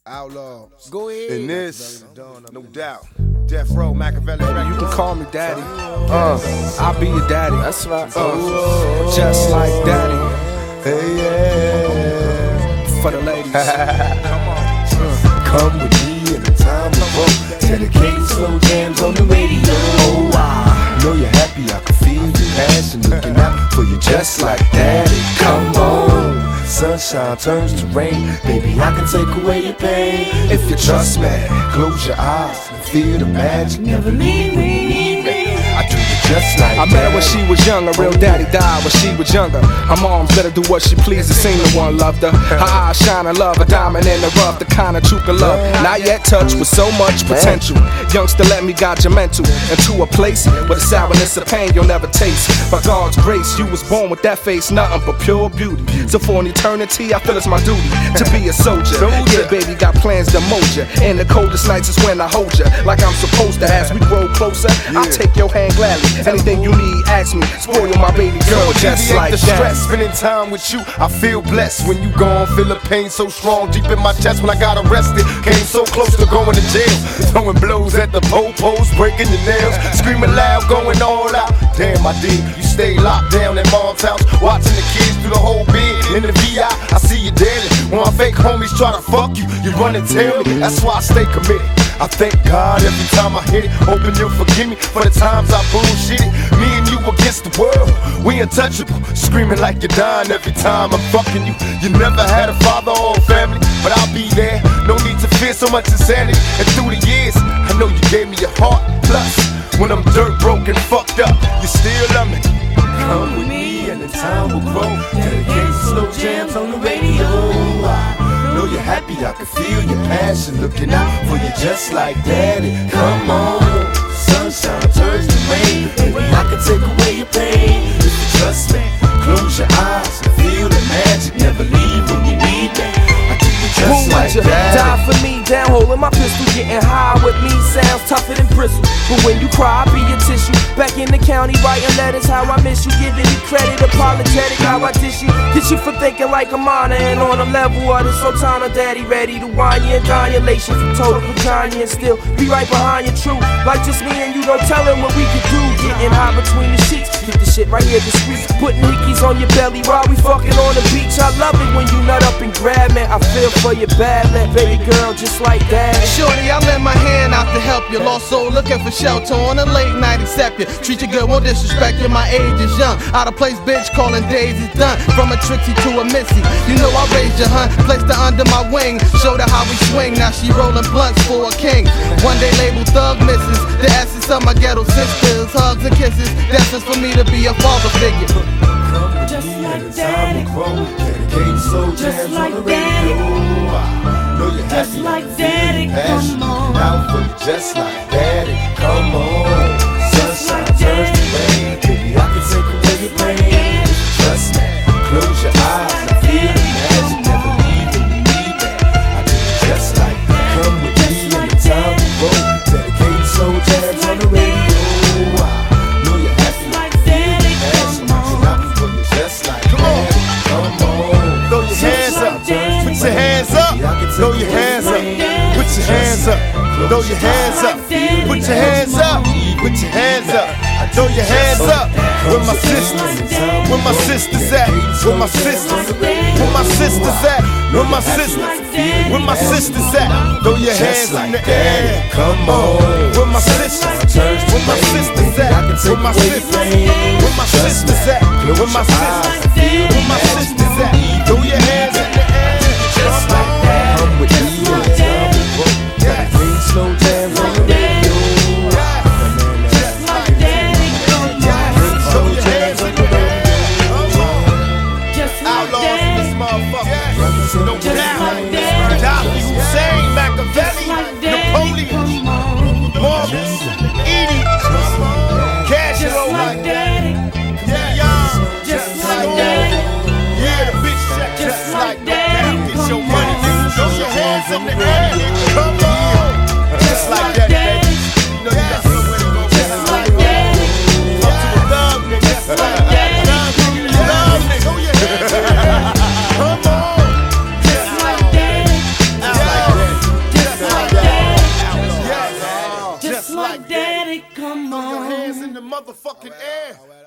Outlaws. Go ahead. In this, no doubt. Death Row, Machiavelli. You can call me daddy. I'll be your daddy. That's right. Just like daddy. Hey, yeah. For the ladies. Come on. Come with me in the time of hope. Dedicated slow jams on the radio. Oh, I know you're happy. I can feel your passion looking out for you just like daddy. Come on. Sunshine turns to rain. Baby, I can take away your pain. If you trust me, close your eyes and feel the magic. Never leave me. I do you just like I met her when she was young. Her real daddy died when she was younger. Her mom's let her do what she pleases. Seen the one loved her. Her eyes shine and love. A diamond in the rough. The kind of truth and love not yet touched with so much potential. Youngster, let me guide your mental into a place where the sourness of pain you'll never taste. By God's grace, you was born with that face, nothing but pure beauty. So for an eternity, I feel it's my duty to be a soldier. Yeah, baby, got plans to mold ya. And the coldest nights is when I hold ya, like I'm supposed to. As we grow closer, I'll take your hand gladly. Anything you need, ask me. Spoil my baby girl just like the that. Stress, spending time with you, I feel blessed. When you gone, feel the pain so strong deep in my chest. When I got arrested, came so close to going to jail. Throwing blows at the po-pos, breaking your nails, screaming loud, going all out. Damn, I did. You stay locked down at mom's house, watching the kids through the whole bed. In the VI, I see you daily. When my fake homies try to fuck you, you run and tell me. That's why I stay committed. I thank God every time I hit it. Hoping you'll forgive me for the times I bullshitted. Me and you against the world, we untouchable. Screaming like you're dying every time I'm fucking you. You never had a father or a family, but I'll be there. No need to fear so much insanity. And through the years, I know you gave me your heart. Plus, when I'm dirt broke and fucked up, you still love me. Come with me and the time will grow. Dedicated slow jams on the radio. I know you're happy, I can feel your passion looking out for you just like daddy. Come on, sunshine turns to rain. Baby, I can take away your pain. If you trust me, close your eyes and feel the magic. Never leave when you need me. I keep you just like daddy. Die for me, down holding my pistol, getting high with me sounds tougher than bristle. But when you cry, I'll be your tissue. Back in the county, writing letters, how I miss you, giving you credit, apologetic, how I dish you. Get you for thinking like a minor, and on a level of the sultana, daddy ready to wine you and dine your lation from total vagina, and still be right behind you, true. Like just me and you, don't tell him what we can do. Getting high between the sheets, keep the shit right here discreet. Putting hickeys on your belly while we fucking on the beach. I love it when you nut up and grab me. I feel for your bad leg, baby girl, just like that. Shorty, I lend my hand out to help you. Lost soul looking for shelter on a late night, accept you. Treat you good, won't disrespect you, my age is young. Out of place, bitch, calling days is done. From a Trixie to a Missy, you know I raised you, hun. Placed her under my wing, showed her how we swing. Now she rolling blunts for a king. One day label thug misses, the essence of my ghetto sisters. Hugs and kisses, that's just for me to be a father figure. Just like daddy, dedicated slow jams on the radio. Know you're happy, just like daddy, come on. Out for you, just like daddy, come on. Sunshine turns to rain, baby, I can take away your pain. Trust me, close your eyes and feel the magic. Never leave when you need me. I do it just like that. Come with me in the time we roll. Dedicated slow jams on the radio. I know you're happy, like daddy, come on. Out for you, just like daddy, come on. Throw your hands up, put your hands up. Throw your hands up, put your hands up. Throw your hands up, put your hands up, put your hands up. Throw your hands up. Where my sisters, where my sisters at? Where my sisters, where my sisters at? Where my sisters, where my sisters at? Throw your hands in the air, come on. Where my sisters, where my sisters at? Where my sisters, where my sisters at? Where my sisters, where my sisters at? Throw your hands in the air, just like that. Come with me, slow jams on the radio. Just like daddy, slow jams on the radio. Just like daddy, No just doubt. like daddy, Gaddafi, Hussein, Machiavelli, Napoleon, Morris, Edie, Castro, just like daddy, yeah, just like daddy, yeah, the bitch, just like Just like daddy, come Throw your on. hands in the motherfucking air.